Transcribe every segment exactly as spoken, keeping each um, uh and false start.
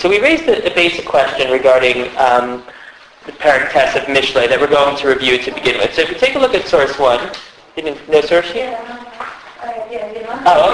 So we raised a, a basic question regarding um, the parak test of Mishlei that we're going to review to begin with. So if you take a look at source one, you didn't know source sheet? Oh,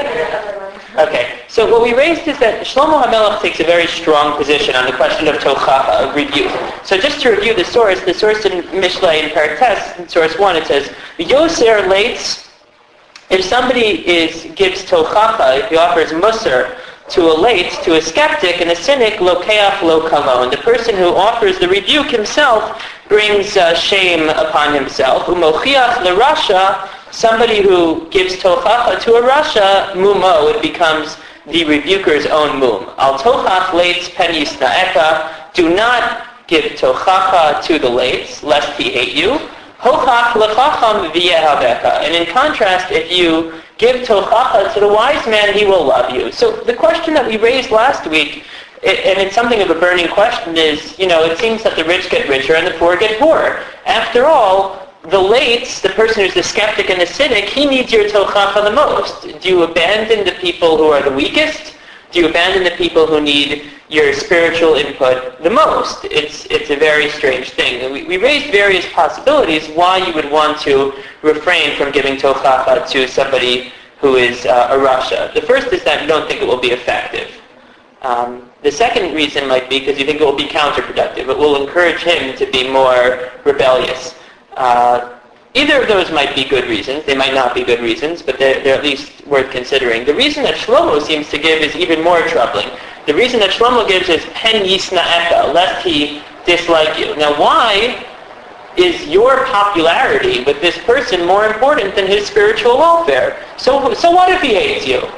okay. Okay. So what we raised is that Shlomo HaMelech takes a very strong position on the question of tochacha, of rebuke. So just to review the source, the source in Mishlei in parak test, in source one, it says, Yoser leitz, if somebody is gives tochacha, if he offers musar to a late, to a skeptic and a cynic, lokeach lo kalon. The person who offers the rebuke himself brings uh, shame upon himself. Umochiach l'rasha, somebody who gives tochacha to a rasha, mumo, it becomes the rebuker's own mum. Al tochach leitz pen yisna'eka, do not give tochacha to the lates, lest he hate you. Hochach lechacham v'yehaveka. And in contrast, if you give tochacha to the wise man, he will love you. So the question that we raised last week, it, and it's something of a burning question, is, you know, it seems that the rich get richer and the poor get poorer. After all, the lates, the person who's the skeptic and the cynic, he needs your tochacha the most. Do you abandon the people who are the weakest? Do you abandon the people who need your spiritual input the most? It's it's a very strange thing. And we, we raised various possibilities why you would want to refrain from giving tochacha to somebody who is uh, a rasha. The first is that you don't think it will be effective. Um, the second reason might be because you think it will be counterproductive. It will encourage him to be more rebellious. Uh, Either of those might be good reasons. They might not be good reasons, but they're, they're at least worth considering. The reason that Shlomo seems to give is even more troubling. The reason that Shlomo gives is pen yisna'eka, lest he dislike you. Now, why is your popularity with this person more important than his spiritual welfare? So, so what if he hates you?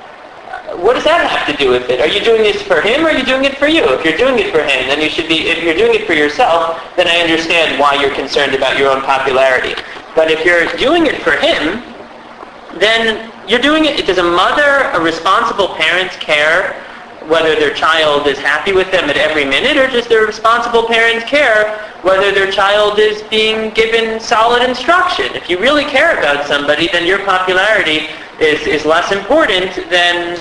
What does that have to do with it? Are you doing this for him or are you doing it for you? If you're doing it for him, then you should be, if you're doing it for yourself, then I understand why you're concerned about your own popularity. But if you're doing it for him, then you're doing it, does a mother, a responsible parent care whether their child is happy with them at every minute, or does their responsible parents care whether their child is being given solid instruction? If you really care about somebody, then your popularity is, is less important than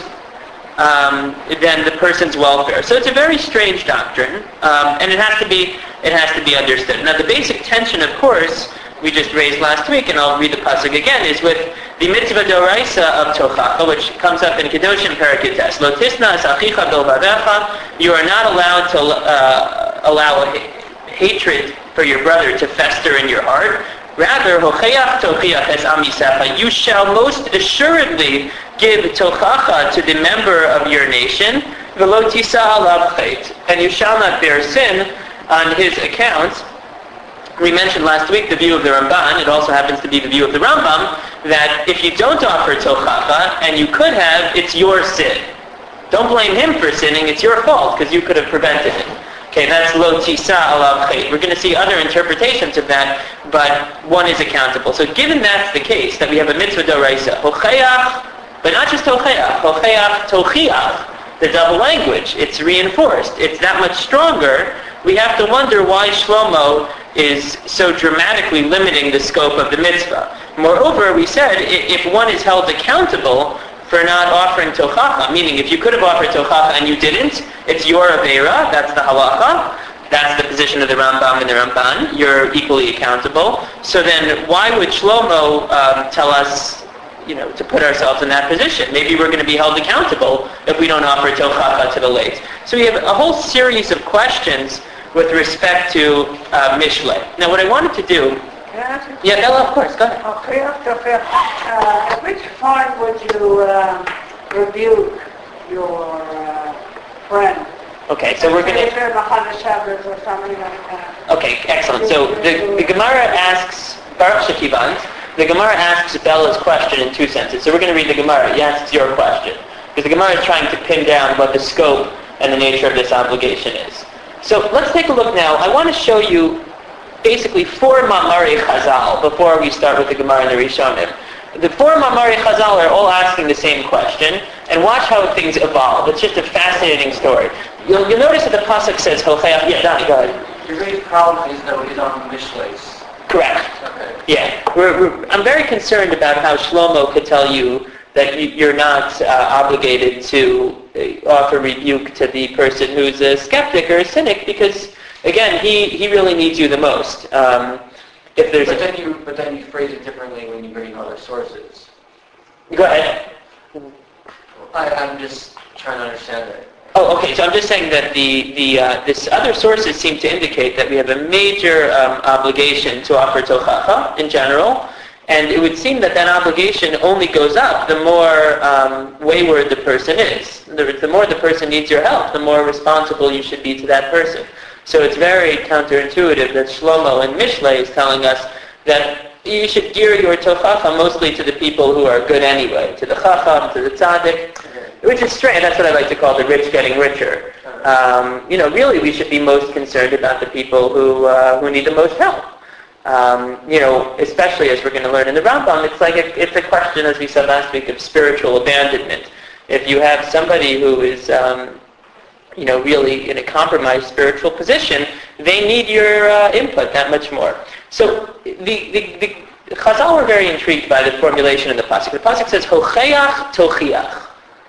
Um, than the person's welfare. So it's a very strange doctrine, um, and it has to be it has to be understood. Now, the basic tension, of course, we just raised last week, and I'll read the pasuk again, is with the mitzvah doraisa of tochacha, which comes up in Kedoshim Parakites. Lo tisna es achicha bilvavecha. You are not allowed to uh, allow a ha- hatred for your brother to fester in your heart. Rather, hocheach tochiach es amisecha. You shall most assuredly give tochacha to the member of your nation, v'lo tisa alav chet, and you shall not bear sin on his account. We mentioned last week the view of the Ramban. It also happens to be the view of the Rambam that if you don't offer tochacha, and you could have, it's your sin. Don't blame him for sinning, it's your fault, because you could have prevented it. Okay, that's lo tisa alav chet. We're going to see other interpretations of that, but one is accountable. So given that's the case, that we have a mitzvah doraisa, hocheach, but not just tocheach, hocheach tochiach, the double language. It's reinforced. It's that much stronger. We have to wonder why Shlomo is so dramatically limiting the scope of the mitzvah. Moreover, we said if one is held accountable for not offering tochacha, meaning if you could have offered tochacha and you didn't, it's your aveira, that's the halacha, that's the position of the Rambam and the Ramban, you're equally accountable. So then why would Shlomo um, tell us, you know, to put ourselves in that position? Maybe we're going to be held accountable if we don't offer tochacha to the late. So we have a whole series of questions with respect to uh, Mishlei. Now what I wanted to do... Can I ask you? Yeah, Ella, of course, go ahead. Okay, okay. Uh, at which point would you uh, rebuke your uh, friend? Okay, so we're going to... or something like that. Okay, excellent. So the, the Gemara asks, Baruch Shekivant, the Gemara asks Bella's question in two senses. So we're going to read the Gemara. He asks your question. Because the Gemara is trying to pin down what the scope and the nature of this obligation is. So let's take a look now. I want to show you basically four Ma'amari Chazal before we start with the Gemara and the Rishonim. The four Ma'amari Chazal are all asking the same question, and watch how things evolve. It's just a fascinating story. You'll, you'll notice that the pasuk says, Hocheach, yeah, Donnie, go ahead. The great problem is that he's on Mishleis. Correct. Okay. Yeah. We're, we're, I'm very concerned about how Shlomo could tell you that you, you're not uh, obligated to uh, offer rebuke to the person who's a skeptic or a cynic, because again, he, he really needs you the most. Um, if there's but a, then you but then you phrase it differently when you bring other sources. Go ahead. I, I'm just trying to understand that. Oh, okay. So I'm just saying that the the uh, this other sources seem to indicate that we have a major um, obligation to offer tochacha in general, and it would seem that that obligation only goes up the more um, wayward the person is. The, the more the person needs your help, the more responsible you should be to that person. So it's very counterintuitive that Shlomo in Mishlei is telling us that you should gear your tochacha mostly to the people who are good anyway, to the chacham, to the tzaddik, which is strange. That's what I like to call the rich getting richer. Um, you know, really we should be most concerned about the people who uh, who need the most help. Um, you know, especially as we're going to learn in the Rambam, it's like a, it's a question, as we said last week, of spiritual abandonment. If you have somebody who is um, you know, really in a compromised spiritual position, they need your uh, input that much more. So the, the, the Chazal were very intrigued by the formulation in the pasuk. The pasuk says, "Hocheach tochiach."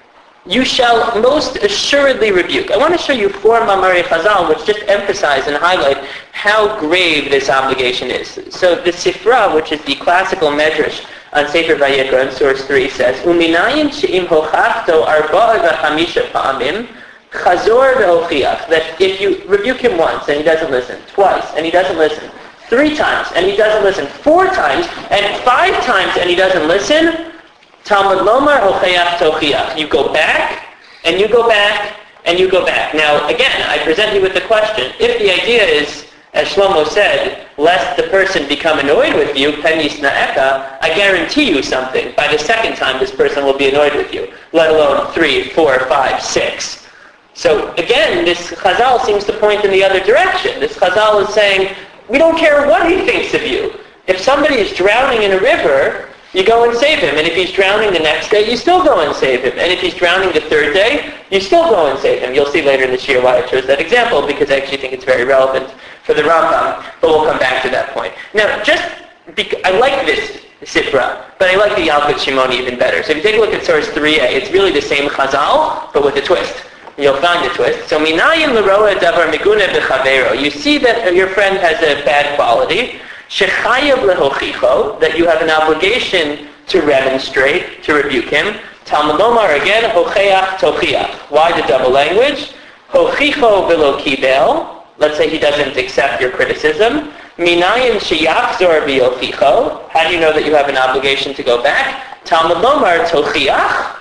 You shall most assuredly rebuke. I want to show you four Mamari Chazal which just emphasize and highlight how grave this obligation is. So the Sifra, which is the classical medrash on Sefer Vayikra in source three, says, "Uminayin she'im hochachto arba'a v'chamisha pa'amim chazor ve'ochiach." That if you rebuke him once and he doesn't listen, twice and he doesn't listen, three times and he doesn't listen, four times and five times and he doesn't listen, Talmud Lomar hocheach tochiach. You go back, and you go back, and you go back. Now, again, I present you with the question. If the idea is, as Shlomo said, lest the person become annoyed with you, penis na'eka, I guarantee you something. By the second time, this person will be annoyed with you, let alone three, four, five, six. So, again, this Chazal seems to point in the other direction. This Chazal is saying, we don't care what he thinks of you. If somebody is drowning in a river, you go and save him. And if he's drowning the next day, you still go and save him. And if he's drowning the third day, you still go and save him. You'll see later in the Shir why I chose that example, because I actually think it's very relevant for the Rambam. But we'll come back to that point. Now, just bec- I like this Sifra, but I like the Yalkut Shimoni even better. So if you take a look at source three a, it's really the same Chazal, but with a twist. You'll find the twist. So, Minayim l'roa davar migune b'chavero. You see that your friend has a bad quality. Shechayav lehochicho, that you have an obligation to remonstrate, to rebuke him. Talmud Lomar again, hocheach tochiach. Why the double language? Hochicho v'lo kibel. Let's say he doesn't accept your criticism. Minayim sheyachzor v'yochicho. How do you know that you have an obligation to go back? Talmud Lomar tochiach.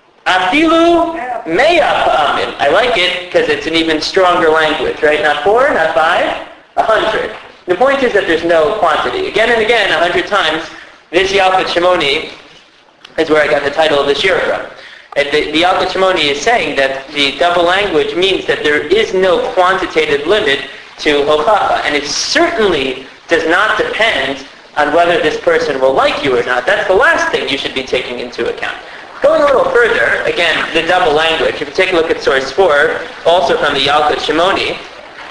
Afilu meya pa'amim. I like it because it's an even stronger language, right? Not four, not five, a hundred. The point is that there's no quantity. Again and again, a hundred times, this Yalkut Shimoni is where I got the title of the shir from. And the, the Yalkut Shimoni is saying that the double language means that there is no quantitative limit to hochacha, and it certainly does not depend on whether this person will like you or not. That's the last thing you should be taking into account. Going a little further, again, the double language. If you take a look at source four, also from the Yalkut Shimoni,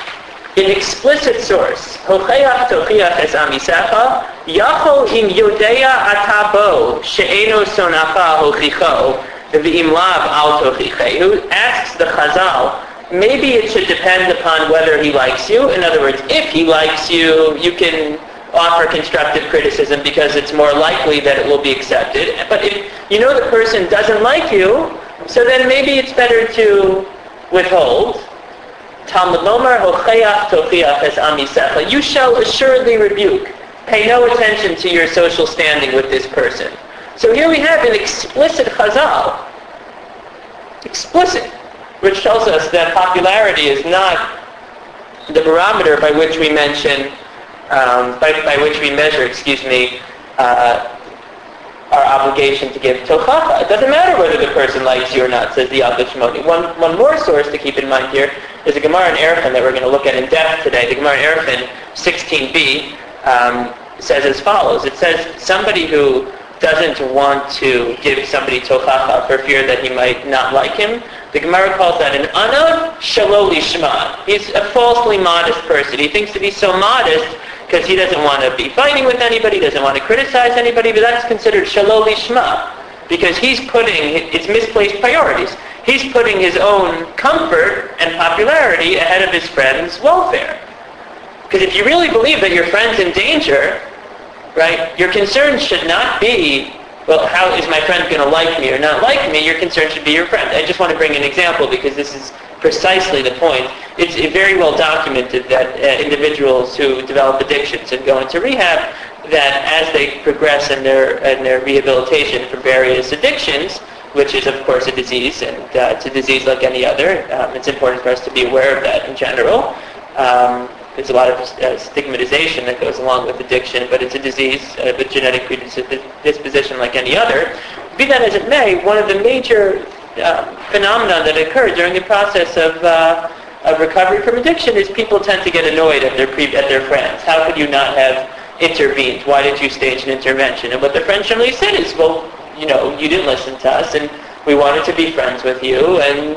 in explicit source, Hocheach tochiach es amisecha, yachol im yodeya atabo she'eno sonacha hochicho, v'im lav al tochichehu. Asks the Chazal, maybe it should depend upon whether he likes you. In other words, if he likes you, you can offer constructive criticism because it's more likely that it will be accepted. But if you know the person doesn't like you, so then maybe it's better to withhold. Talmud Lomar hocheach tochiach es amisecha. You shall assuredly rebuke. Pay no attention to your social standing with this person. So here we have an explicit Chazal. Explicit. Which tells us that popularity is not the barometer by which we mention Um, by, by which we measure, excuse me, uh, our obligation to give tochacha. It doesn't matter whether the person likes you or not, says the Yalkut Shimoni. One, one more source to keep in mind here is a Gemara in Erechim that we're going to look at in depth today. The Gemara in Erechim sixteen b um, says as follows. It says somebody who doesn't want to give somebody tochacha for fear that he might not like him, the Gemara calls that an anav shelo lishma. He's a falsely modest person. He thinks that he's so modest because he doesn't want to be fighting with anybody, doesn't want to criticize anybody, but that's considered shelo lishma. because he's putting, it's misplaced priorities. He's putting his own comfort and popularity ahead of his friend's welfare. Because if you really believe that your friend's in danger, right, your concern should not be, well, how is my friend going to like me or not like me? Your concern should be your friend. I just want to bring an example because this is precisely the point. It's very well documented that uh, individuals who develop addictions and go into rehab, that as they progress in their in their rehabilitation for various addictions, which is of course a disease, and uh, it's a disease like any other. Um, it's important for us to be aware of that in general. Um, there's a lot of uh, stigmatization that goes along with addiction, but it's a disease uh, with genetic predisposition like any other. Be that as it may, one of the major uh, phenomena that occur during the process of uh, of recovery from addiction is people tend to get annoyed at their pre- at their friends. How could you not have intervened? Why did you stage an intervention? And what the friend generally said is, well, you know, you didn't listen to us, and we wanted to be friends with you, and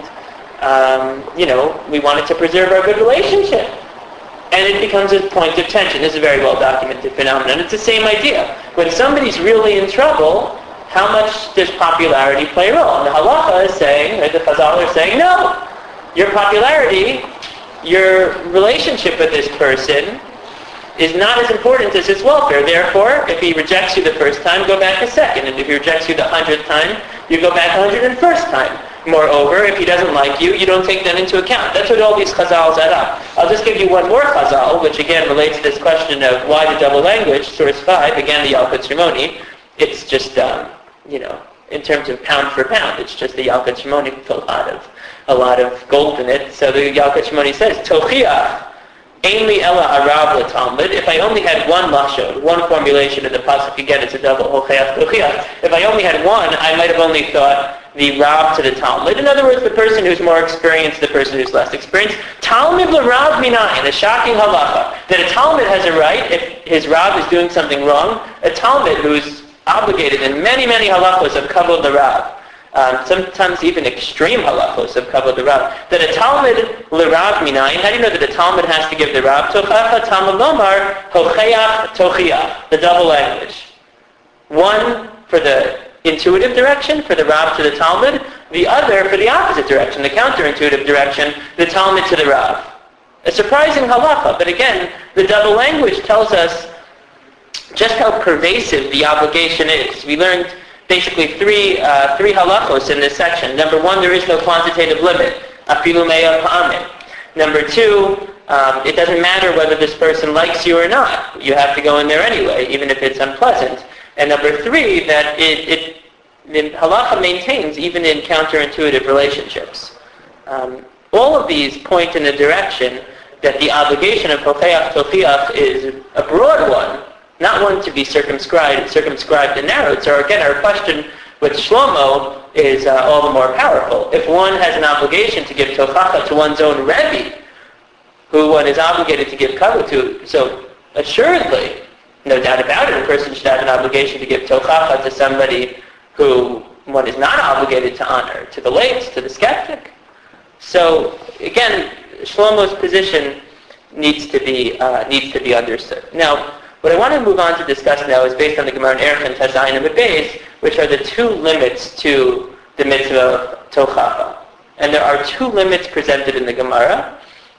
um, you know, we wanted to preserve our good relationship. And it becomes a point of tension. This is a very well documented phenomenon. It's the same idea. When somebody's really in trouble, how much does popularity play a role? And the halacha is saying, or the chazal are saying, no, your popularity, your relationship with this person is not as important as his welfare. Therefore, if he rejects you the first time, go back a second. And if he rejects you the hundredth time, you go back a hundred and first time. Moreover, if he doesn't like you, you don't take that into account. That's what all these chazals add up. I'll just give you one more chazal, which again relates to this question of why the double language, source five, again the Yalkut Shimoni. It's just, um, you know, in terms of pound for pound, it's just the Yalkut Shimoni with a lot of, a lot of gold in it. So the Yalkut Shimoni says, Tochiach, Ainli ella harav l'talmud. If I only had one lashon, one formulation of the pasuk, again it's a double hocheach tochiach. If I only had one, I might have only thought the rab to the Talmud. In other words, the person who's more experienced, the person who's less experienced. Talmud l'rav minayin, a shocking halacha, that a Talmud has a right, if his rab is doing something wrong, a Talmud who's obligated in many, many halachos of kavod l'rav, Um, sometimes even extreme halachos of kavod l'rav, that a Talmud l'rav minayin, how do you know that a Talmud has to give the rab? Tochacha Talmud lomar hocheach tochiach, the double language. One for the intuitive direction, for the rab to the Talmud, the other for the opposite direction, the counterintuitive direction, the Talmud to the rab. A surprising halacha, but again, the double language tells us just how pervasive the obligation is. We learned basically three uh, three halachos in this section. Number one, there is no quantitative limit. Afilu me'ah pa'amim. Number two, um, it doesn't matter whether this person likes you or not. You have to go in there anyway, even if it's unpleasant. And number three, that it, it the halacha maintains even in counterintuitive relationships. Um, all of these point in the direction that the obligation of hocheach tochiach is a broad one, not one to be circumscribed, circumscribed and narrowed. So again, our question with Shlomo is uh, all the more powerful. If one has an obligation to give tochacha to one's own Rebbe, who one is obligated to give kavod to, so assuredly, no doubt about it, a person should have an obligation to give tochacha to somebody who one is not obligated to honor, to the lates, to the skeptic. So again, Shlomo's position needs to be uh, needs to be understood. Now, what I want to move on to discuss now is based on the Gemara in Erech and Tazayin and Beis, which are the two limits to the mitzvah of tochacha. And there are two limits presented in the Gemara,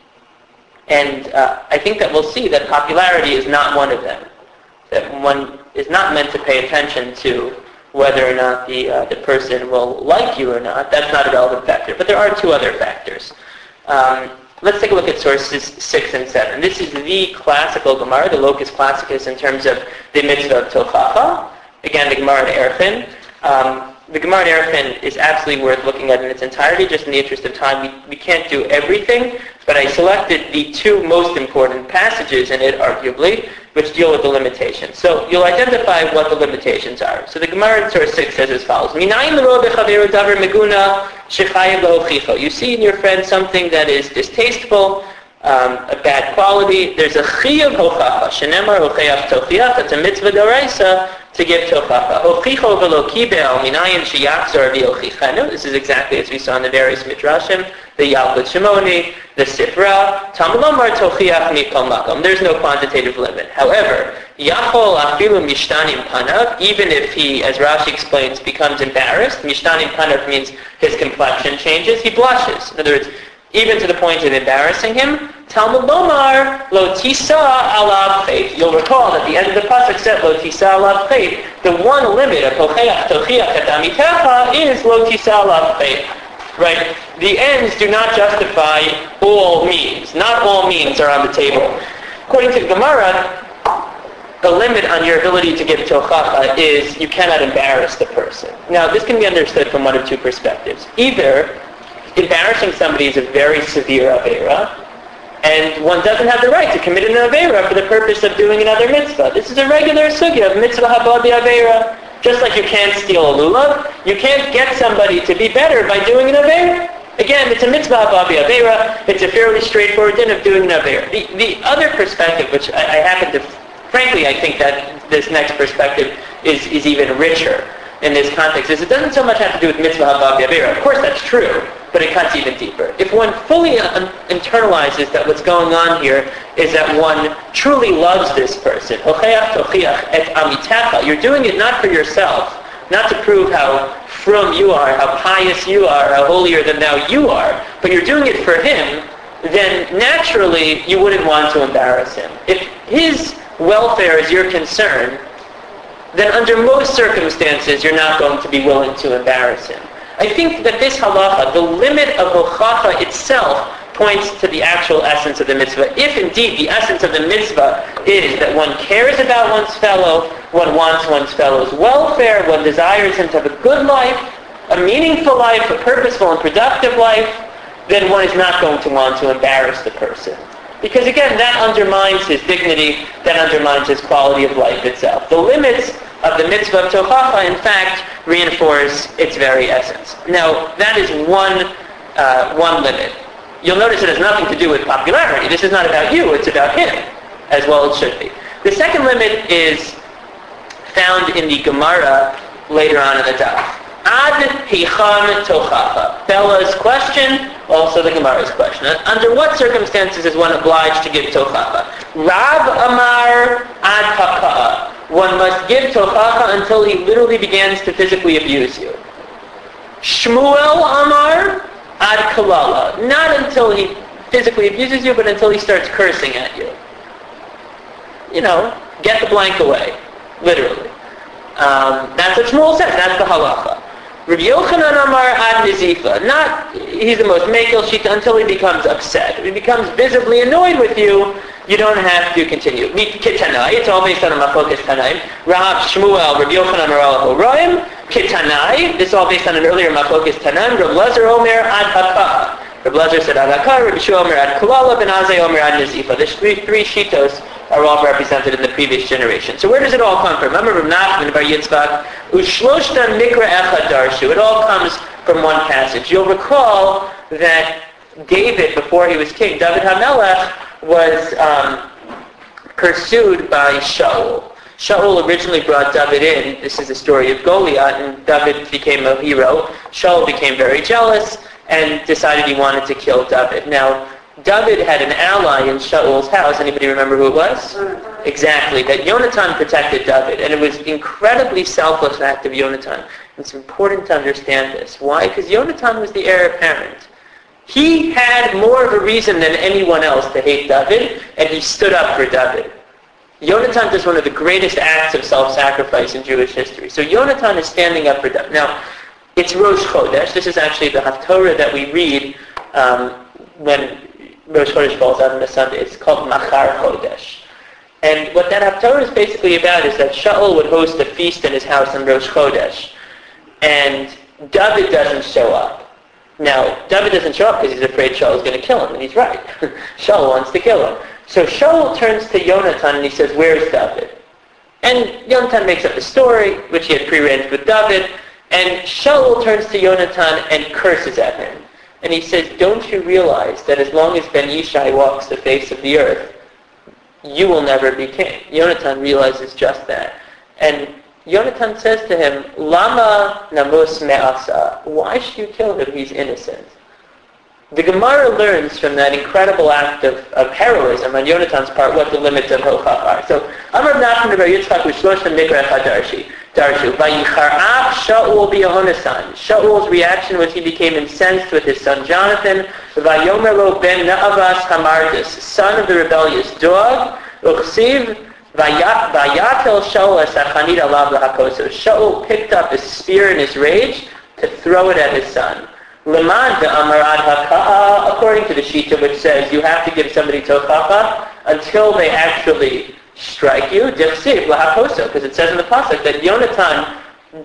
and uh, I think that we'll see that popularity is not one of them. That one is not meant to pay attention to whether or not the uh, the person will like you or not. That's not a relevant factor. But there are two other factors. Um, let's take a look at sources six and seven. This is the classical Gemara, the locus classicus in terms of the mitzvah of tochacha. Again, the Gemara in Erechim. Um, the Gemara in Erechim is absolutely worth looking at in its entirety. Just in the interest of time, we, we can't do everything, but I selected the two most important passages in it, arguably, which deal with the limitations. So you'll identify what the limitations are. So the Gemara in source six says as follows: Minayin l'ro b'chaveru davar meguna shechayev lo'ochicho. You see in your friend something that is distasteful, um, a bad quality. There's a chiyuv hochacha. Shenemar hocheach tochiach. It's a mitzvah d'oraisa to give tochacha. Hochicho v'lo kibel minayin sheyachzor v'yochichenu. This is exactly as we saw in the various midrashim. The Yalkut Shimoni, the Sifra, Talmud lomar tochiach mikol makom. There's no quantitative limit. However, Yachol afilu mishtanim panav, even if he, as Rashi explains, becomes embarrassed. Mishtanim panav means his complexion changes, he blushes. In other words, even to the point of embarrassing him. Talmud lomar lo tisa alav chait. You'll recall that the end of the pasuk said lo tisa alav chait. The one limit of hocheach tochiach et amitecha is lo tisa alav chait. Right? The ends do not justify all means. Not all means are on the table. According to the Gemara, the limit on your ability to give tochacha is you cannot embarrass the person. Now, this can be understood from one of two perspectives. Either embarrassing somebody is a very severe avera, and one doesn't have the right to commit an avera for the purpose of doing another mitzvah. This is a regular sugya of mitzvah haba b'avera. Just like you can't steal a lulav, you can't get somebody to be better by doing an avera. Again, it's a mitzvah haba b'avera. It's a fairly straightforward din of doing an avera. The, the other perspective, which I, I happen to, frankly, I think that this next perspective is, is even richer in this context, is it doesn't so much have to do with mitzvah haba b'avera. Of course, that's true, but it cuts even deeper. If one fully un- internalizes that what's going on here is that one truly loves this person, hocheach tochiach et amitecha, you're doing it not for yourself, not to prove how frum you are, how pious you are, how holier than thou you are, but you're doing it for him, then naturally you wouldn't want to embarrass him. If his welfare is your concern, then under most circumstances you're not going to be willing to embarrass him. I think that this halacha, the limit of hochacha itself, points to the actual essence of the mitzvah. If indeed the essence of the mitzvah is that one cares about one's fellow, one wants one's fellow's welfare, one desires him to have a good life, a meaningful life, a purposeful and productive life, then one is not going to want to embarrass the person. Because again, that undermines his dignity, that undermines his quality of life itself. The limits of the mitzvah of tochacha, in fact, reinforce its very essence. Now, that is one uh, one limit. You'll notice it has nothing to do with popularity. This is not about you, it's about him, as well it should be. The second limit is found in the Gemara later on in the daf. Ad hicham tochacha. Bella's question, also the Gemara's question. Under what circumstances is one obliged to give tochacha? Rav Amar ad haka'a. One must give tochacha until he literally begins to physically abuse you. Shmuel Amar ad kalala. Not until he physically abuses you, but until he starts cursing at you. You know, get the blank away. Literally. Um, that's what Shmuel says. That's the halacha. Rabbi Yochanan Amar ad nizifa. Not, he's the most mekel shita, until he becomes upset. If he becomes visibly annoyed with you, you don't have to continue. Meet Kitanai, it's all based on a machokas Tanaim. Rav Shmuel, Rabbi Yochanan Amar al Horaim. Kitanai, this is all based on an earlier machokas Tanaim. Rabbi Lezer Omer ad haka. Rabbi Lezer said ad haka, Rabbi Shua Omer ad kalala, Ben Azai Omer ad nizifa. The three, three shitos are all represented in the previous generation. So where does it all come from? Remember Rav Nachman bar Yitzchak, Ushloshtan mikra echad darshu. It all comes from one passage. You'll recall that David, before he was king, David HaMelech, was um, pursued by Shaul. Shaul originally brought David in. This is the story of Goliath, and David became a hero. Shaul became very jealous and decided he wanted to kill David. Now, David had an ally in Shaul's house. Anybody remember who it was? Exactly. That Yonatan protected David. And it was an incredibly selfless act of Yonatan. It's important to understand this. Why? Because Yonatan was the heir apparent. He had more of a reason than anyone else to hate David, and he stood up for David. Yonatan does one of the greatest acts of self-sacrifice in Jewish history. So Yonatan is standing up for David. Now, it's Rosh Chodesh. This is actually the Haftorah that we read um, when Rosh Chodesh falls out on a Sunday. It's called Machar Chodesh. And what that Haftorah is basically about is that Shaul would host a feast in his house on Rosh Chodesh. And David doesn't show up. Now, David doesn't show up because he's afraid Shaul is going to kill him, and he's right. Shaul wants to kill him. So Shaul turns to Yonatan and he says, "Where's David?" And Yonatan makes up a story, which he had prearranged with David, and Shaul turns to Yonatan and curses at him. And he says, "Don't you realize that as long as Ben Yishai walks the face of the earth, you will never be king?" Yonatan realizes just that. And Yonatan says to him, "Lama namus me'asa." Why should you kill him? He's innocent. The Gemara learns from that incredible act of, of heroism on Yonatan's part what the limits of Hochaf are. So, Amar Nachman Bar Yitzchak Ushloshim Nikra Darshi. Darshu. Vayicharach Shaul b'Yonasan. Shaul's reaction was he became incensed with his son Jonathan. Vayomer lo ben Na'avas Hamardis, son of the rebellious dog. Uchsiv Vayatel Shaul esachanid alav lahakoso. Shaul picked up his spear in his rage to throw it at his son. Leman ve'amarad haka'a, according to the Shita, which says you have to give somebody tochacha until they actually strike you, dichsiv lahakoso, because it says in the pasuk that Yonatan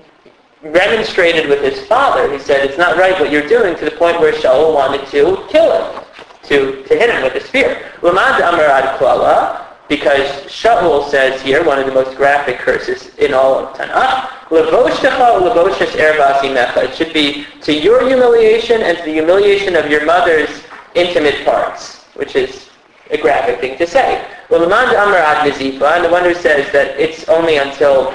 remonstrated with his father. He said, it's not right what you're doing, to the point where Shaul wanted to kill him, to, to hit him with a spear. Leman ve'amarad klala, because Shaul says here, one of the most graphic curses in all of Tanakh, Levoshtecha levoshes ervasimecha. It should be to your humiliation and to the humiliation of your mother's intimate parts, which is a graphic thing to say. Well, Leman Amar Ad Nizifa, and the one who says that it's only until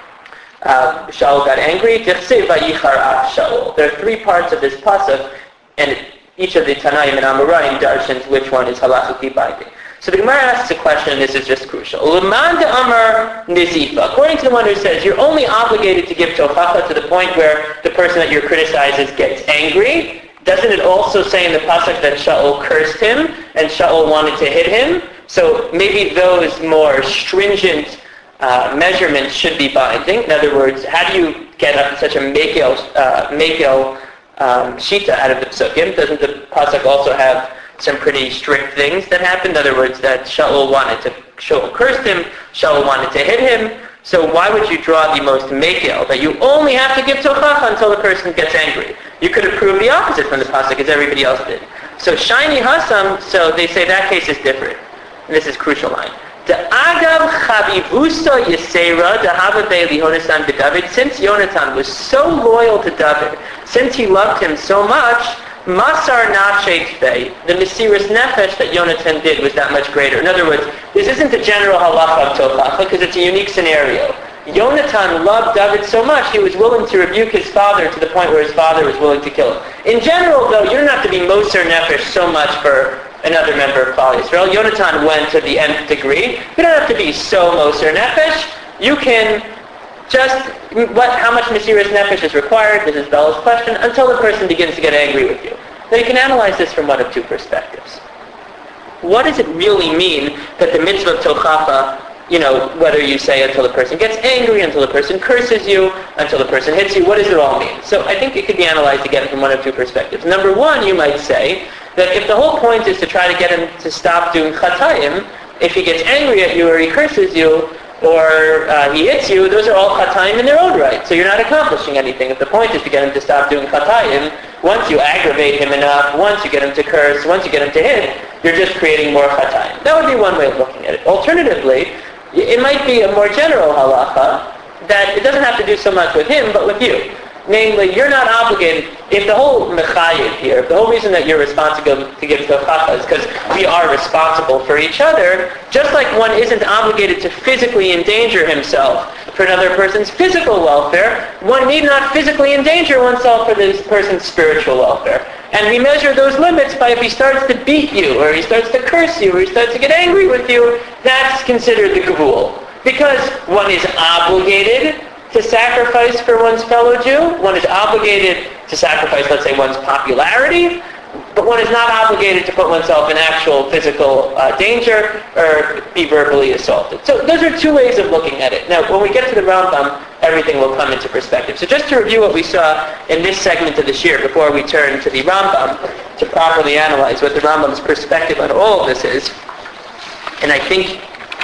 uh, Shaul got angry, Tichsev Vayichar Shaul. There are three parts of this pasuk, and each of the Tanaim and Amoraim darshans which one is halachically binding. So the Gemara asks a question, and this is just crucial. Leman Amar Nizifa. According to the one who says you're only obligated to give tochacha to the point where the person that you're criticizing gets angry, doesn't it also say in the pasuk that Shaul cursed him and Shaul wanted to hit him? So maybe those more stringent uh, measurements should be binding. In other words, how do you get up such a mekel uh, mekel um, shita out of the psukim? Doesn't the pasuk also have some pretty strict things that happened? In other words, that Shaul wanted to, Shaul cursed him, Shaul wanted to hit him. So why would you draw the most mekel, that you only have to give tochacha until the person gets angry? You could have proved the opposite from the pasuk, as everybody else did. So shiny hasam, so they say that case is different. And this is a crucial line. Agav chavivusa yisera dehava be'lihonasan b'David. Since Yonatan was so loyal to David, since he loved him so much, Masar nafshe tfei, the Mesiras Nefesh that Yonatan did was that much greater. In other words, this isn't the general halacha of tochacha, because it's a unique scenario. Yonatan loved David so much, he was willing to rebuke his father to the point where his father was willing to kill him. In general, though, you don't have to be Moser Nefesh so much for another member of Klal Yisrael. Yonatan went to the nth degree. You don't have to be so Moser Nefesh. You can just, what, how much Mesiras Nefesh is required, this is Bella's question, until the person begins to get angry with you. Now you can analyze this from one of two perspectives. What does it really mean that the mitzvah of tochacha, you know, whether you say until the person gets angry, until the person curses you, until the person hits you, what does it all mean? So I think it could be analyzed again from one of two perspectives. Number one, you might say that if the whole point is to try to get him to stop doing chatayim, if he gets angry at you or he curses you, or uh, he hits you, those are all chatayim in their own right. So you're not accomplishing anything. If the point is to get him to stop doing chatayim, once you aggravate him enough, once you get him to curse, once you get him to hit, you're just creating more chatayim. That would be one way of looking at it. Alternatively, it might be a more general halacha that it doesn't have to do so much with him, but with you. Namely, you're not obligated, if the whole mechayiv here, if the whole reason that you're responsible to give tochacha is because we are responsible for each other, just like one isn't obligated to physically endanger himself for another person's physical welfare, one need not physically endanger oneself for this person's spiritual welfare. And we measure those limits by if he starts to beat you, or he starts to curse you, or he starts to get angry with you, that's considered the gavul. Because one is obligated to sacrifice for one's fellow Jew, one is obligated to sacrifice, let's say, one's popularity, but one is not obligated to put oneself in actual physical uh, danger or be verbally assaulted. So those are two ways of looking at it. Now, when we get to the Rambam, everything will come into perspective. So just to review what we saw in this segment of the Shir before we turn to the Rambam to properly analyze what the Rambam's perspective on all of this is, and I think,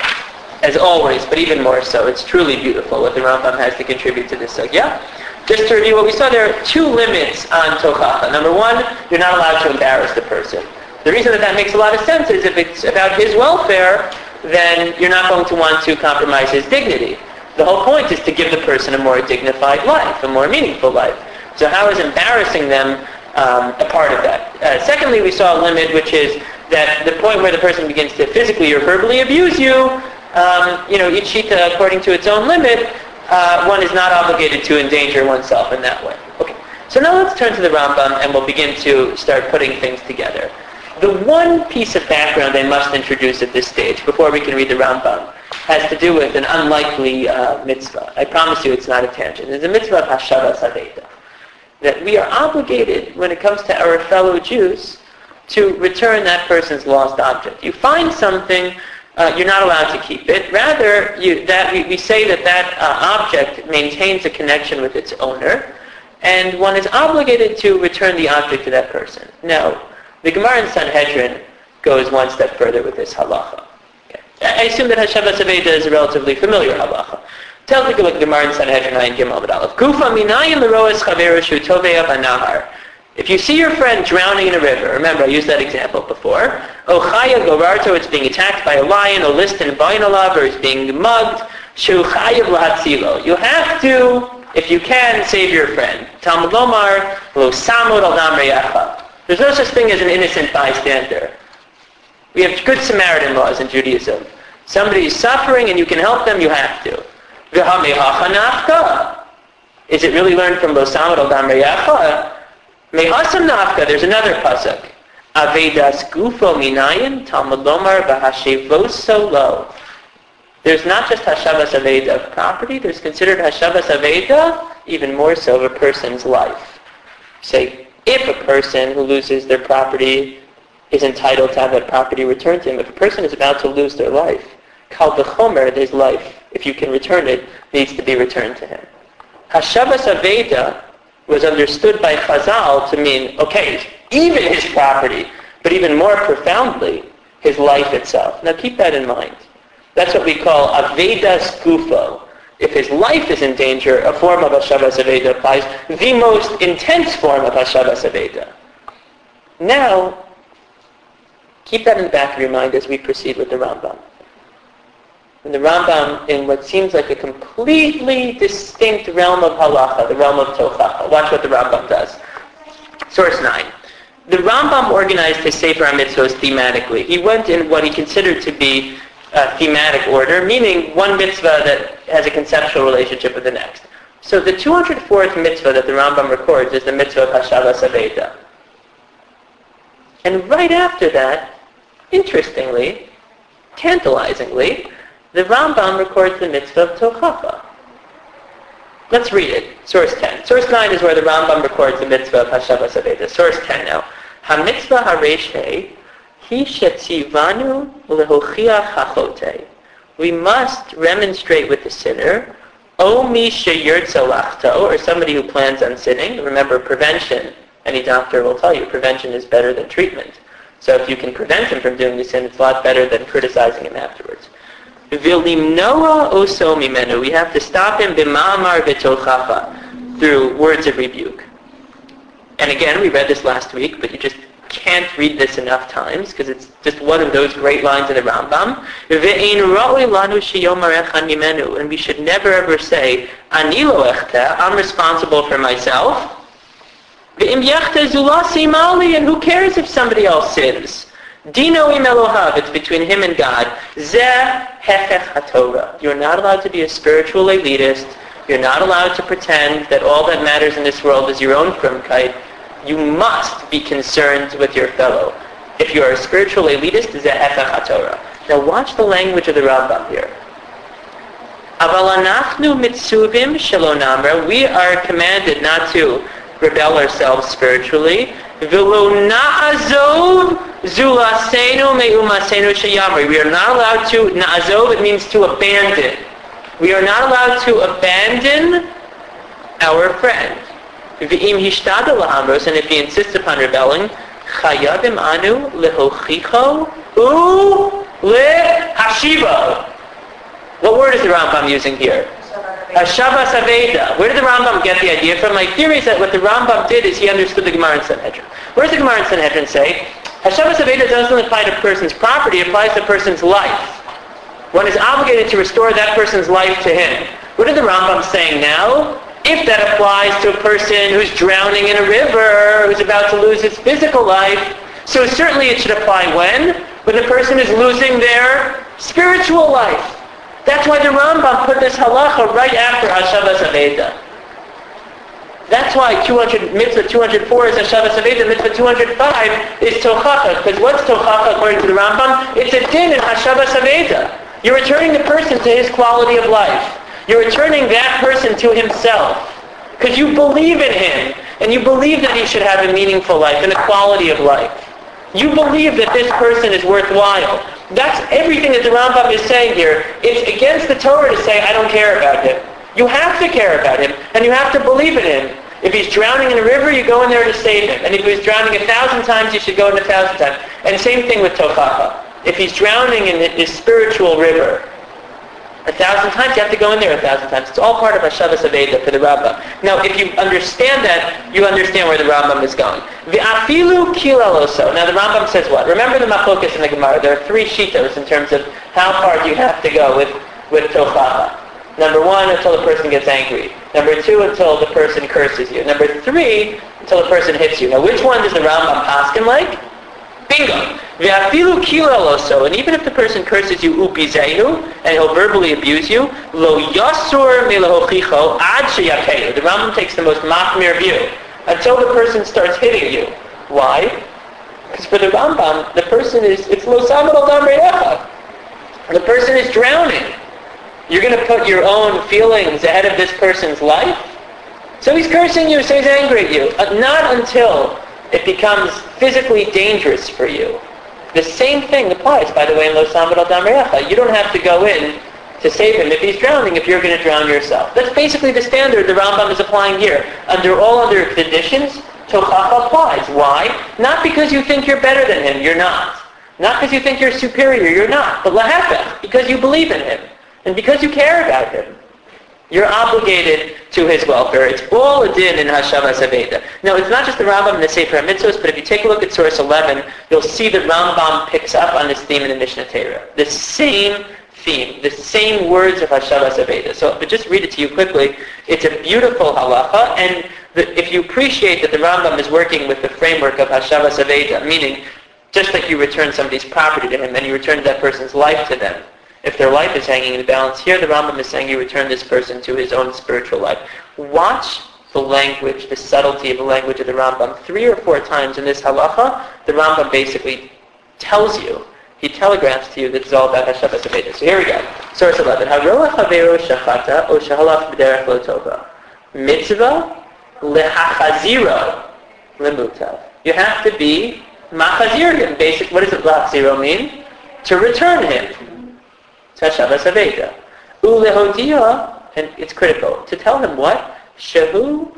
as always, but even more so, it's truly beautiful what the Rambam has to contribute to this sugya. Just to review what we saw, there are two limits on tochacha. Number one, you're not allowed to embarrass the person. The reason that that makes a lot of sense is if it's about his welfare, then you're not going to want to compromise his dignity. The whole point is to give the person a more dignified life, a more meaningful life. So how is embarrassing them um, a part of that? Uh, secondly, we saw a limit, which is that the point where the person begins to physically or verbally abuse you, um, you know, each shita according to its own limit, uh, one is not obligated to endanger oneself in that way. Okay. So now let's turn to the Rambam and we'll begin to start putting things together. The one piece of background I must introduce at this stage before we can read the Rambam has to do with an unlikely uh, mitzvah. I promise you it's not a tangent. It's a mitzvah of Hashavas Aveda. That we are obligated, when it comes to our fellow Jews, to return that person's lost object. You find something, uh, you're not allowed to keep it. Rather, you, that we, we say that that uh, object maintains a connection with its owner, and one is obligated to return the object to that person. Now, the Gemara in Sanhedrin goes one step further with this halacha. Okay. I assume that Hashavas Aveda is a relatively familiar halacha. Tell take a look at Gemara in Sanhedrin Ayin Gimel Amud Aleph. Kufa minayim leroes chaveru shu tovea banahar. If you see your friend drowning in a river, remember I used that example before. O chaya gorarto, it's being attacked by a lion. O listin bainalav, or it's being mugged. Shu chayav lahatzilo. You have to, if you can, save your friend. Talmud lomar lo samod al dam reyacha. There's no such thing as an innocent bystander. We have good Samaritan laws in Judaism. Somebody is suffering and you can help them, you have to. Is it really learned from Lo Samad Al Dam Reyacha? Mehasam Nafka, there's another pasuk. Avedas Gufo Minayin Talmud Lomar Bahashevos Solo. There's not just Hashavas Aveda of property, there's considered Hashavas Aveda even more so of a person's life. Say, if a person who loses their property is entitled to have that property returned to him, if a person is about to lose their life, Kal V'chomer, his life, if you can return it, needs to be returned to him. Hashavas Aveda was understood by Chazal to mean, okay, even his property, but even more profoundly, his life itself. Now keep that in mind. That's what we call Avedas Gufo. If his life is in danger, a form of Hashavas Aveda applies, the most intense form of Hashavas Aveda. Now, keep that in the back of your mind as we proceed with the Rambam. And the Rambam, in what seems like a completely distinct realm of halacha, the realm of tochacha. Watch what the Rambam does. Source nine. The Rambam organized his Sefer HaMitzvos thematically. He went in what he considered to be a thematic order, meaning one mitzvah that has a conceptual relationship with the next. So the two hundred fourth mitzvah that the Rambam records is the mitzvah of Hashavas Aveda. And right after that, interestingly, tantalizingly, the Rambam records the mitzvah of Tochacha. Let's read it. Source ten. Source nine is where the Rambam records the mitzvah of Hashavas Aveda. Source ten now. Ha-mitzvah ha-resh Hi shetzivanu lehochiach hachote. We must remonstrate with the sinner. O mi sheyirtza lachto, or somebody who plans on sinning. Remember, prevention. Any doctor will tell you prevention is better than treatment. So if you can prevent him from doing the sin, it's a lot better than criticizing him afterwards. V'limnoa oso mimenu. We have to stop him b'ma'amar v'tochacha, through words of rebuke. And again, we read this last week, but you just can't read this enough times because it's just one of those great lines in the Rambam. Ve'ein ra'oi lanu sheyomar echad mimenu. And we should never ever say, ani lo echta, I'm responsible for myself. Ve'im yechta zulasi mali, and who cares if somebody else sins? Dino im Elohav, it's between him and God. Zeh hechech haTorah. You're not allowed to be a spiritual elitist. You're not allowed to pretend that all that matters in this world is your own frumkeit. You must be concerned with your fellow. If you're a spiritual elitist, zeh hechech haTorah. Now watch the language of the Rambam here. Aval anachnu mitzuvim shelo namra. We are commanded not to rebel ourselves spiritually. V'lo na'azov zulasenu me'umasenu sheyamri. We are not allowed to, na'azov, it means to abandon. We are not allowed to abandon our friend. V'im hishtadel la'amros, and if he insists upon rebelling, chayavim anu lehochicho u lehashivo. What word is the Rambam using here? Hashavas Aveda. Where did the Rambam get the idea from? My theory is that what the Rambam did is he understood the Gemara in Sanhedrin. Where does the Gemara in Sanhedrin say? Hashavas Aveda doesn't apply to a person's property, it applies to a person's life. One is obligated to restore that person's life to him. What is the Rambam saying now? If that applies to a person who's drowning in a river, who's about to lose his physical life, so certainly it should apply when? When the person is losing their spiritual life. That's why the Rambam put this halacha right after Hashavas Aveda. That's why two hundred, mitzvah two hundred four is Hashavas Aveda, mitzvah two hundred five is Tochacha. Because what's Tochacha according to the Rambam? It's a din in Hashavas Aveda. You're returning the person to his quality of life. You're returning that person to himself. Because you believe in him, and you believe that he should have a meaningful life and a quality of life. You believe that this person is worthwhile. That's everything that the Rambam is saying here. It's against the Torah to say, I don't care about him. You have to care about him, and you have to believe in him. If he's drowning in a river, you go in there to save him. And if he's drowning a thousand times, you should go in a thousand times. And same thing with Tochacha. If he's drowning in his spiritual river, a thousand times, you have to go in there a thousand times. It's all part of Hashavas Aveda for the Rambam. Now, if you understand that, you understand where the Rambam is going. V'afilu kilaloso. Now, the Rambam says what? Remember the Machlokas in the Gemara. There are three shitos in terms of how far do you have to go with, with Tochacha. Number one, until the person gets angry. Number two, until the person curses you. Number three, until the person hits you. Now, which one does the Rambam paskin like? Bingo. Ve'afilu kilaloso. And even if the person curses you upizeinu, and he'll verbally abuse you, lo yasur milahochicho ad sheyakeyu. The Rambam takes the most machmir view. Until the person starts hitting you. Why? Because for the Rambam, the person is, it's lo samad al dam re'echa. The person is drowning. You're going to put your own feelings ahead of this person's life? So he's cursing you, so he's angry at you. Uh, not until it becomes physically dangerous for you. The same thing applies, by the way, in Lo Samad Al Dam Re'echa. You don't have to go in to save him if he's drowning, if you're going to drown yourself. That's basically the standard the Rambam is applying here. Under all other conditions, Tochacha applies. Why? Not because you think you're better than him, you're not. Not because you think you're superior, you're not. But lahefech, because you believe in him. And because you care about him. You're obligated to his welfare. It's all a din in Hashavas Aveda. Now, it's not just the Rambam in the Sefer HaMitzvos, but if you take a look at source eleven, you'll see that Rambam picks up on this theme in the Mishnah Torah. The same theme, the same words of Hashavas Aveda. So, but just read it to you quickly. It's a beautiful halacha, and the, if you appreciate that the Rambam is working with the framework of Hashavas Aveda, meaning just like you return somebody's property to him, and you return that person's life to them. If their life is hanging in the balance, here the Rambam is saying you return this person to his own spiritual life. Watch the language, the subtlety of the language of the Rambam. Three or four times in this halacha, the Rambam basically tells you, he telegraphs to you that it's all about Hashavas Aveda. So here we go. Source eleven. Haroach haveru shachata o shahalach b'derech lo tova. Mitzvah lehachaziro lemutav. You have to be machazir him. Basic, what does lachaziro mean? To return him. Hashavas Aveda. Ulehodia, and it's critical, to tell him what? Shehu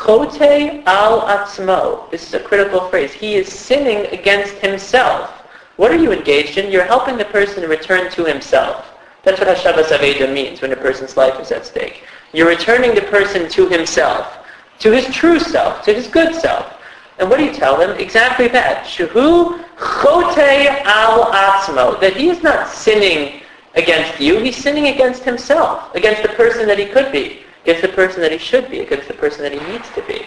chote al atzmo. This is a critical phrase. He is sinning against himself. What are you engaged in? You're helping the person to return to himself. That's what Hashavas Aveda means when a person's life is at stake. You're returning the person to himself, to his true self, to his good self. And what do you tell him? Exactly that. Shehu chote al atzmo. That he is not sinning against you, he's sinning against himself, against the person that he could be, against the person that he should be, against the person that he needs to be.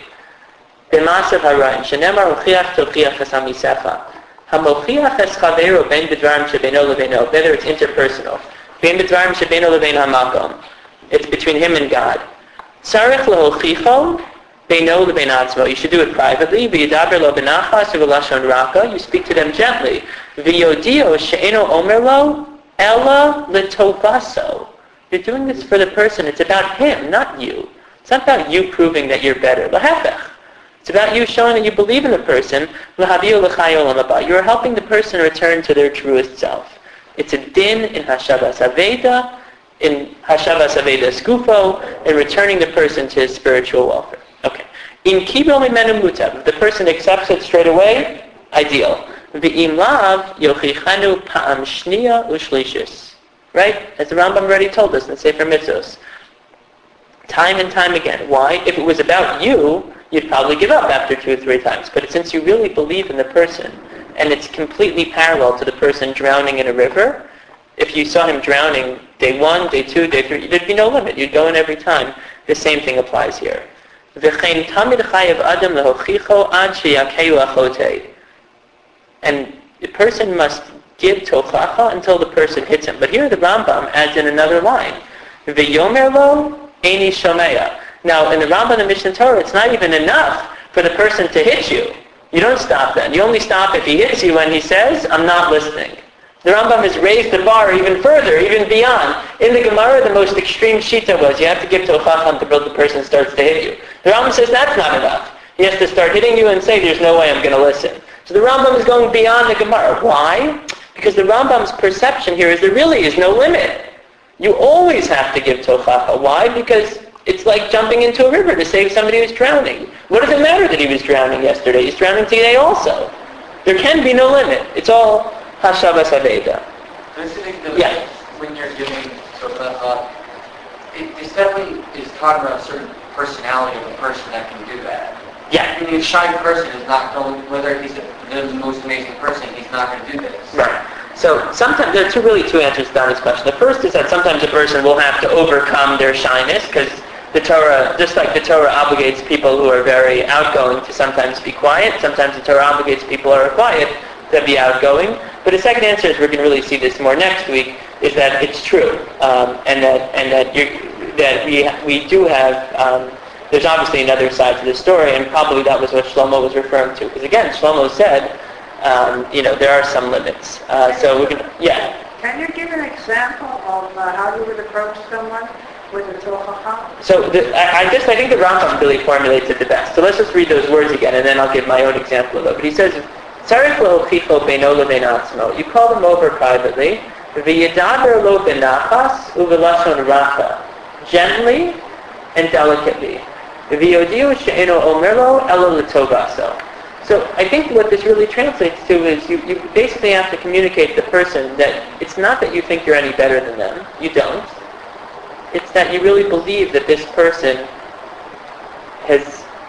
B'masav harayim, shenemar uchiach tochiach es hamisecha, hamochiach es chaveru ben b'dvarim shebeino lebeino, whether it's interpersonal, ben b'dvarim shebeino lebein hamakom, it's between him and God. Tzarech lehochicho beino lebein atzmo, you should do it privately, v'yidaber lo b'nachas v'lashon raka, you speak to them gently, v'yodio she'eno omer lo, Ella letovaso. You're doing this for the person. It's about him, not you. It's not about you proving that you're better. Lahefech. It's about you showing that you believe in the person. Lahaviu l'chayo olam. You're helping the person return to their truest self. It's a din in Hashavas Aveda, in Hashavas Aveda Skufo, in returning the person to his spiritual welfare. Okay. In kibel mimenu mutav. If the person accepts it straight away, ideal. V'im lav yochichanu pa'am shniya ushlishis. Right? As the Rambam already told us in the Sefer Mitzvos. Time and time again. Why? If it was about you, you'd probably give up after two or three times. But since you really believe in the person, and it's completely parallel to the person drowning in a river, if you saw him drowning day one, day two, day three, there'd be no limit. You'd go in every time. The same thing applies here. V'chein tamid chayav adam lehochicho ad sheyakeu achotei. And the person must give tochacha until the person hits him. But here the Rambam adds in another line. V'yomer lo eini shomeya. Now, in the Rambam and the Mishnah Torah, it's not even enough for the person to hit you. You don't stop then. You only stop if he hits you when he says, I'm not listening. The Rambam has raised the bar even further, even beyond. In the Gemara, the most extreme shita was you have to give to a chacham until the person starts to hit you. The Rambam says that's not enough. He has to start hitting you and say, there's no way I'm going to listen. So the Rambam is going beyond the Gemara. Why? Because the Rambam's perception here is there really is no limit. You always have to give to a chacham. Why? Because it's like jumping into a river to save somebody who's drowning. What does it matter that he was drowning yesterday? He's drowning today also. There can be no limit. It's all Hashavas Aveda. Yeah. When you're giving Tochacha, it, it definitely is talking about a certain personality of a person that can do that. Yeah. I mean, a shy person is not going, whether he's the most amazing person, he's not going to do this. Right. So sometimes, there are two, really two answers to Donna's question. The first is that sometimes a person will have to overcome their shyness because the Torah, just like the Torah obligates people who are very outgoing to sometimes be quiet, sometimes the Torah obligates people who are quiet to be outgoing. But the second answer is we're going to really see this more next week, is that it's true. Um, and that and that you that we we do have, um, there's obviously another side to the story, and probably that was what Shlomo was referring to. Because again, Shlomo said, um, you know, there are some limits. Uh, so we're going to, yeah. Can you give an example of uh, how you would approach someone with a Tochacha? So the, I, I just, I think the Rambam really formulates it the best. So let's just read those words again, and then I'll give my own example of it. But he says, "Tzarich lehochicho beino lebein atzmo." You call them over privately. V'yedaber lo benachas uvelashon racha, gently and delicately. V'yodiu she'eno omer lo elo l'tovaso. So I think what this really translates to is you, you basically have to communicate to the person that it's not that you think you're any better than them. You don't. It's that you really believe that this person has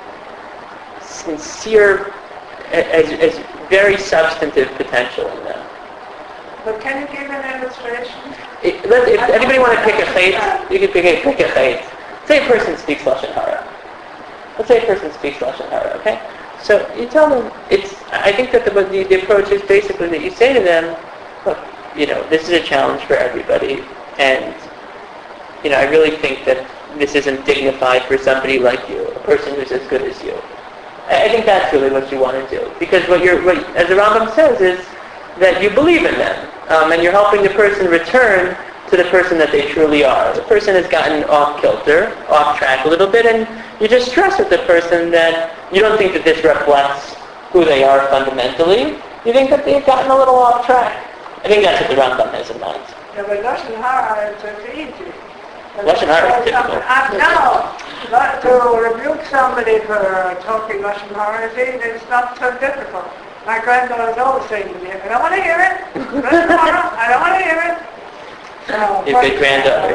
sincere, has, has very substantive potential in them. But can you give an illustration? It, let, if anybody want to pick a chait, you can pick a, pick a chait. Say a person speaks Lashon Hara. Let's say a person speaks Lashon Hara, okay? So you tell them, it's, I think that the, the, the approach is basically that you say to them, look, you know, this is a challenge for everybody, and you know, I really think that this isn't dignified for somebody like you, a person who's as good as you. I think that's really what you want to do. Because what you're, what, as the Rambam says, is that you believe in them. Um, and you're helping the person return to the person that they truly are. The person has gotten off kilter, off track a little bit, and you just stress with the person that you don't think that this reflects who they are fundamentally. You think that they've gotten a little off track. I think that's what the Rambam has in mind. Yeah, but Lashon Hara is easy. Lashon Hara is difficult. No, but to rebuke somebody for talking Lashon Hara is easy. It's not so difficult. My granddaughter is always saying to me, I don't want to hear it. I don't want to hear it. So, Your good granddaughter.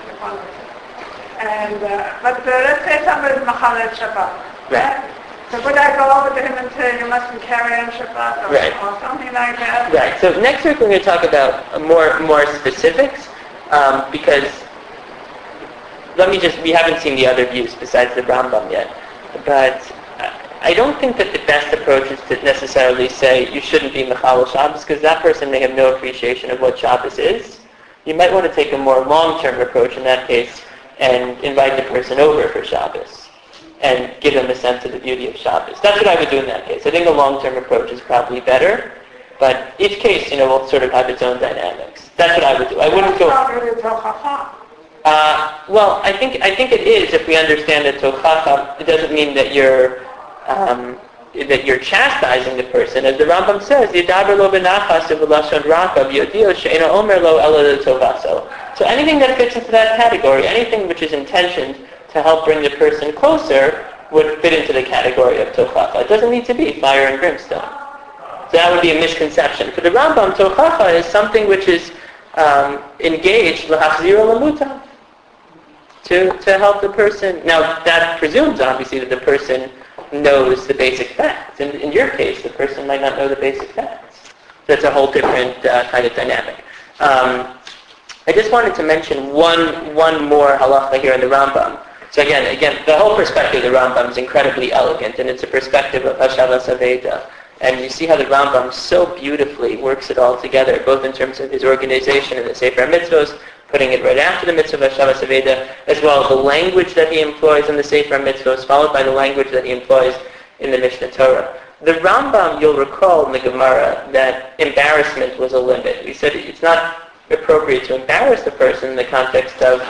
And, uh, but uh, let's say somebody's Machalet Shabbat. Right. So would I go over to him and say, you mustn't carry on Shabbat or, Right. or something like that? Right. So next week we're going to talk about more more specifics, um, because let me just, we haven't seen the other views besides the Rambam yet, but I don't think that the best approach is to necessarily say you shouldn't be Mechalel Shabbos, because that person may have no appreciation of what Shabbos is. You might want to take a more long-term approach in that case and invite the person over for Shabbos and give them a sense of the beauty of Shabbos. That's what I would do in that case. I think a long-term approach is probably better, but each case, you know, will sort of have its own dynamics. That's what I would do. I wouldn't go... That's not really Tochacha. Uh, well, I think I think it is if we understand that Tochacha, it doesn't mean that you're um, that you're chastising the person. As the Rambam says, Yidaber lo benachas uvelashon raka v'yodio she'ena omer lo elo l'tovaso. So anything that fits into that category, anything which is intentioned to help bring the person closer, would fit into the category of Tochacha. It doesn't need to be fire and brimstone. So that would be a misconception. For the Rambam, Tochacha is something which is um, engaged l'hachziro l'muta, to to help the person. Now that presumes obviously that the person knows the basic facts. In, in your case, the person might not know the basic facts. That's a whole different uh, kind of dynamic. Um, I just wanted to mention one one more halacha here in the Rambam. So again, again, the whole perspective of the Rambam is incredibly elegant, and it's a perspective of Hashavas Aveda. And you see how the Rambam so beautifully works it all together, both in terms of his organization of the Sefer Mitzvos, putting it right after the mitzvah of Hashavas Aveda, as well as the language that he employs in the Sefer Mitzvos, followed by the language that he employs in the Mishnah Torah. The Rambam, you'll recall in the Gemara, that embarrassment was a limit. We said it's not appropriate to embarrass the person in the context of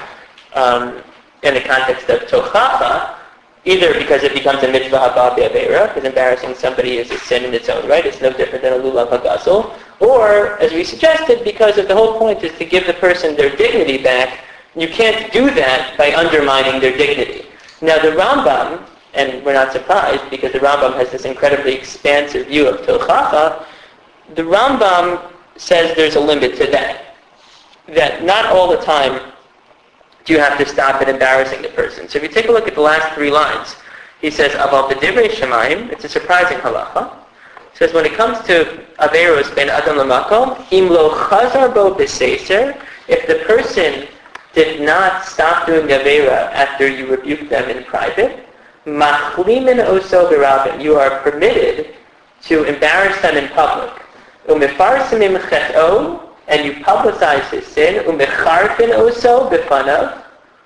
um, in the context of tochacha, either because it becomes a mitzvah haba be'avera, because embarrassing somebody is a sin in its own right, it's no different than a lulav hagazol, or, as we suggested, because of the whole point is to give the person their dignity back. You can't do that by undermining their dignity. Now the Rambam, and we're not surprised because the Rambam has this incredibly expansive view of tochacha, the Rambam says there's a limit to that. That not all the time do you have to stop at embarrassing the person. So if you take a look at the last three lines, he says, Aval b'divrei Shamayim, it's a surprising halacha. He says, when it comes to Averos ben Adam l'makom, im lo chazar bo b'seiser, if the person did not stop doing Avera after you rebuked them in private, Machlimin oso b'ravin, you are permitted to embarrass them in public. Umefarsimim chet'o, and you publicize his sin, umecharfin oso b'fanav,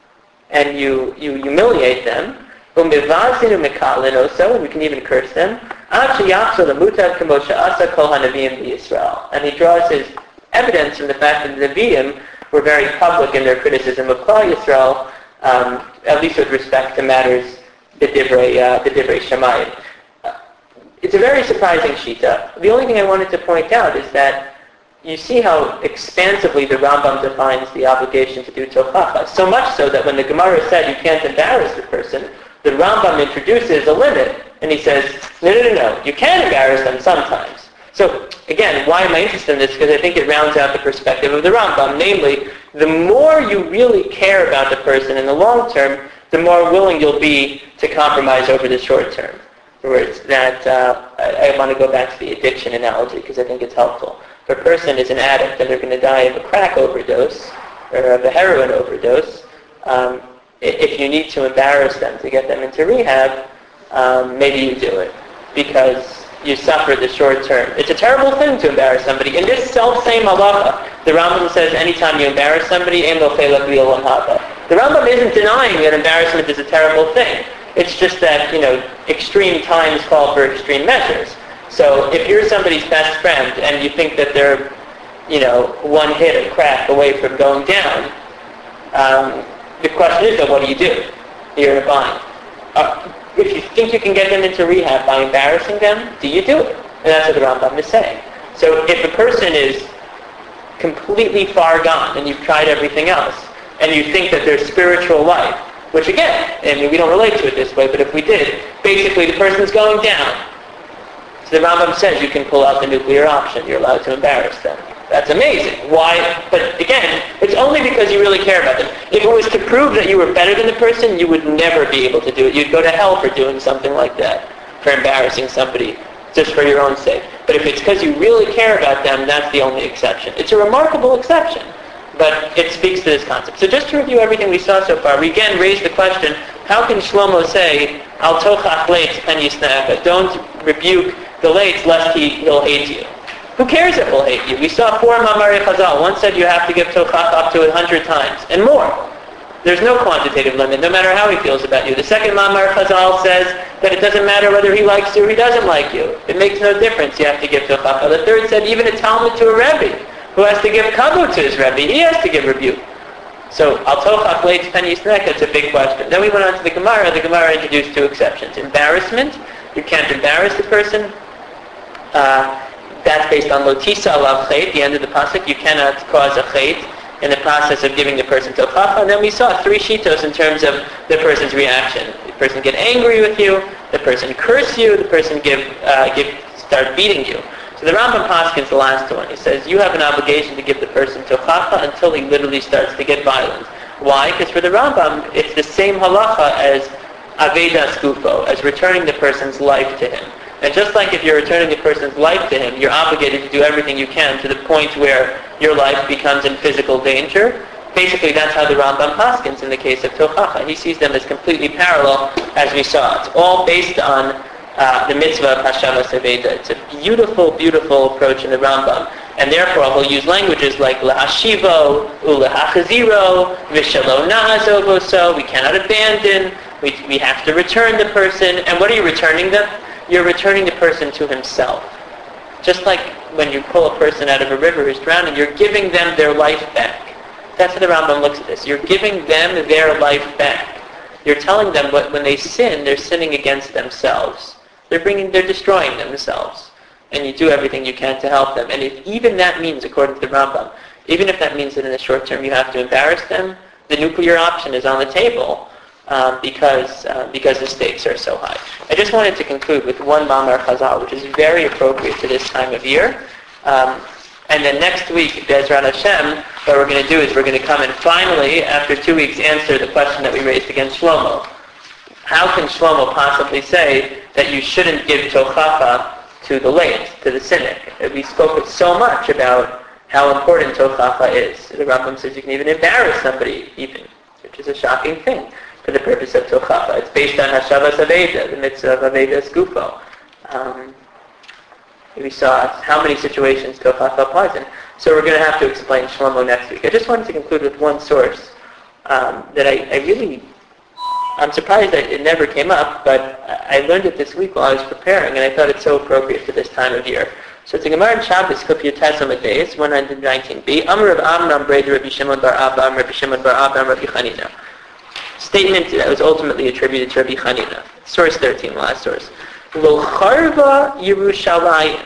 and you you humiliate them. Umevazin umekalin oso, and we can even curse them. Ad sheyachzor lemutav k'mo she'asa kol hanaviyim b'Yisrael, and he draws his evidence from the fact that the Nevi'im were very public in their criticism of Klal Yisrael, um, at least with respect to matters the divrei uh, the divrei Shamayim. Uh, it's a very surprising shita. The only thing I wanted to point out is that you see how expansively the Rambam defines the obligation to do tochacha. So much so that when the Gemara said you can't embarrass the person, the Rambam introduces a limit, and he says, no, no, no, no, you can embarrass them sometimes. So, again, why am I interested in this? Because I think it rounds out the perspective of the Rambam. Namely, the more you really care about the person in the long term, the more willing you'll be to compromise over the short term. In other words, that, uh, I, I want to go back to the addiction analogy because I think it's helpful. If a person is an addict and they're going to die of a crack overdose or of a heroin overdose, um, if you need to embarrass them to get them into rehab, um, maybe you do it because you suffer the short term. It's a terrible thing to embarrass somebody. In this self-same halacha, the Rambam says anytime you embarrass somebody, the Rambam isn't denying that embarrassment is a terrible thing. It's just that, you know, extreme times call for extreme measures. So if you're somebody's best friend and you think that they're, you know, one hit of crack away from going down, um, the question is, though, what do you do? You're in a bind. Uh, if you think you can get them into rehab by embarrassing them, do you do it? And that's what the Rambam is saying. So if a person is completely far gone and you've tried everything else, and you think that their spiritual life, which again, I mean, we don't relate to it this way, but if we did, basically the person's going down. The Rambam says you can pull out the nuclear option. You're allowed to embarrass them. That's amazing. Why? But again, it's only because you really care about them. If it was to prove that you were better than the person, you would never be able to do it. You'd go to hell for doing something like that, for embarrassing somebody, just for your own sake. But if it's because you really care about them, that's the only exception. It's a remarkable exception, but it speaks to this concept. So just to review everything we saw so far, we again raised the question, how can Shlomo say, Al tochach leitz pen yisne'echa, don't rebuke the leitz lest he, he'll hate you. Who cares if he'll hate you? We saw four Mamari Chazal. One said you have to give tochach up to a hundred times, and more. There's no quantitative limit, no matter how he feels about you. The second Mamar Chazal says that it doesn't matter whether he likes you or he doesn't like you. It makes no difference. You have to give tochach. The third said even a Talmud to a Rebbe, who has to give kavod to his Rebbe, he has to give rebuke. So, al tochach leitz pen yisne'echa, it's a big question. Then we went on to the Gemara. The Gemara introduced two exceptions. Embarrassment, you can't embarrass the person. Uh, that's based on lotisa alav chait, the end of the pasuk. You cannot cause a chait in the process of giving the person tochacha. And then we saw three shitos in terms of the person's reaction. The person get angry with you, the person curse you, the person give, uh, give start beating you. So the Rambam Paskins, the last one, he says you have an obligation to give the person tochacha until he literally starts to get violent. Why? Because for the Rambam, it's the same halacha as avedas gufo, as returning the person's life to him. And just like if you're returning the person's life to him, you're obligated to do everything you can to the point where your life becomes in physical danger. Basically, that's how the Rambam Paskins in the case of tochacha. He sees them as completely parallel, as we saw. It's all based on uh, the mitzvah of Hashavas Aveda. It's a beautiful, beautiful approach in the Rambam. And therefore, he'll use languages like lahashivo, ulahachaziro, vishalo nahazovoso. We cannot abandon. We, we have to return the person. And what are you returning them? You're returning the person to himself. Just like when you pull a person out of a river who's drowning, you're giving them their life back. That's how the Rambam looks at this. You're giving them their life back. You're telling them what when they sin, they're sinning against themselves. They're bringing, they're destroying themselves. And you do everything you can to help them. And if even that means, according to the Rambam, even if that means that in the short term you have to embarrass them, the nuclear option is on the table um, because uh, because the stakes are so high. I just wanted to conclude with one Mamar Chazal, which is very appropriate to this time of year. Um, and then next week, Be'ezrat Hashem, what we're going to do is we're going to come and finally, after two weeks, answer the question that we raised against Shlomo. How can Shlomo possibly say that you shouldn't give tochacha to the late, to the cynic? We spoke so much about how important tochacha is. The Rambam says you can even embarrass somebody, even, which is a shocking thing, for the purpose of tochacha. It's based on Hashavas Aveda, the mitzvah of Avedas Gufo. Um, we saw how many situations tochacha applies in. So we're going to have to explain Shlomo next week. I just wanted to conclude with one source um, that I, I really... I'm surprised that it never came up, but I learned it this week while I was preparing, and I thought it's so appropriate for this time of year. So it's a Gemara in Shabbos, Kufiyot Amud one nineteen b. Amr of Amram, Breda, Rabbi Shimon bar Abba, Rabbi Shimon bar Abba, Rabbi Chanina. Statement that was ultimately attributed to Rabbi Chanina. Source thirteen, last source. Lo charva Yerushalayim.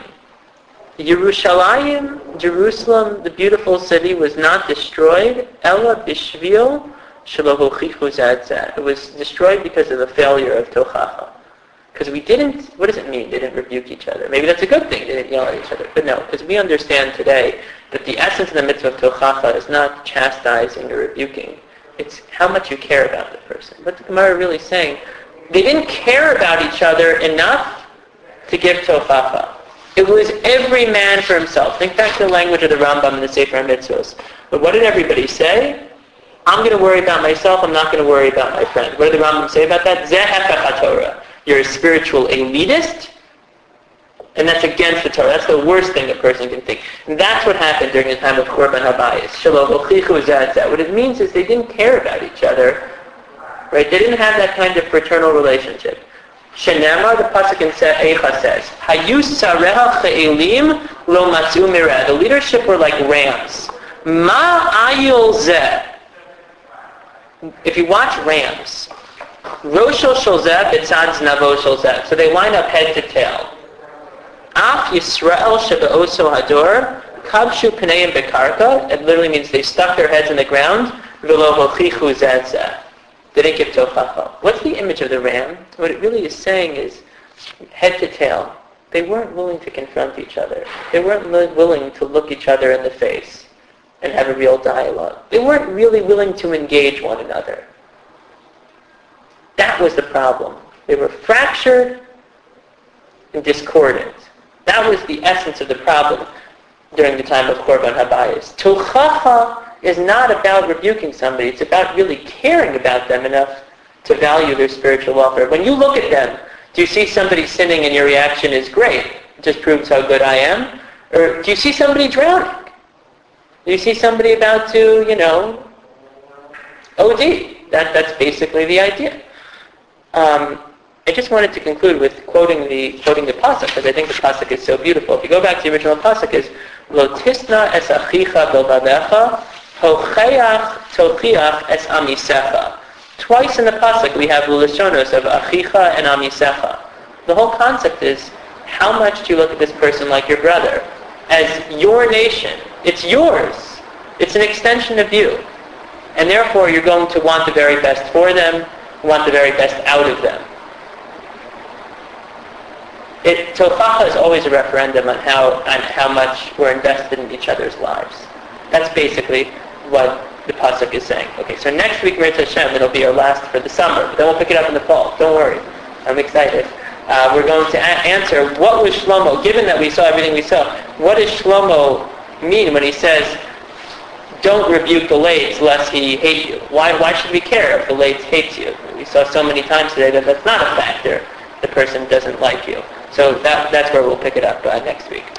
Yerushalayim, Jerusalem, the beautiful city, was not destroyed. Ella bishvil. It was destroyed because of the failure of tochacha. Because we didn't, what does it mean? They didn't rebuke each other. Maybe that's a good thing, they didn't yell at each other. But no, because we understand today that the essence of the mitzvah of tochacha is not chastising or rebuking. It's how much you care about the person. What the Gemara really saying, they didn't care about each other enough to give tochacha. It was every man for himself. Think back to the language of the Rambam in the Sefer HaMitzvos. But what did everybody say? I'm going to worry about myself, I'm not going to worry about my friend. What did the Rambam say about that? Zeh hafech haTorah. You're a spiritual elitist, and that's against the Torah. That's the worst thing a person can think. And that's what happened during the time of Korban Habayis. Shelo hochichu zeh zeh. What it means is they didn't care about each other, right? They didn't have that kind of fraternal relationship. Shenamar, the pasuk in Eicha says, Hayu sareha che'elim lo matzu mireh. The leadership were like rams. Ma ayil zeh. If you watch rams, Roshel Sholzeh, Bitzad Znavo Sholzeh. So they line up head to tail. Af Yisrael Shebe'oso Hador, Kabshu Pneim Bekarka. It literally means they stuck their heads in the ground. V'lo hochichu zeh zeh. They didn't give tochacha. What's the image of the ram? What it really is saying is, head to tail, they weren't willing to confront each other. They weren't willing to look each other in the face and have a real dialogue. They weren't really willing to engage one another. That was the problem. They were fractured and discordant. That was the essence of the problem during the time of Korban Habayis. Tochacha is not about rebuking somebody. It's about really caring about them enough to value their spiritual welfare. When you look at them, do you see somebody sinning and your reaction is great? It just proves how good I am? Or do you see somebody drowning? Do you see somebody about to, you know, O D? That, that's basically the idea. Um, I just wanted to conclude with quoting the quoting the pasuk, because I think the pasuk is so beautiful. If you go back to the original pasuk, is Lo tisna es achicha b'lbavecha, hocheach tochiach es amisecha. Twice in the pasuk we have the lashonos of achicha and amisecha. The whole concept is, how much do you look at this person like your brother? As your nation. It's yours. It's an extension of you. And therefore you're going to want the very best for them, want the very best out of them. It, tochacha is always a referendum on how on how much we're invested in each other's lives. That's basically what the pasuk is saying. Okay, so next week, Mirz Hashem, it'll be our last for the summer. But then we'll pick it up in the fall. Don't worry. I'm excited. Uh, we're going to a- answer, what was Shlomo, given that we saw everything we saw, what does Shlomo mean when he says, don't rebuke the lates lest he hate you? Why, why should we care if the lates hates you? We saw so many times today that that's not a factor. the person doesn't like you. So that, that's where we'll pick it up uh, next week.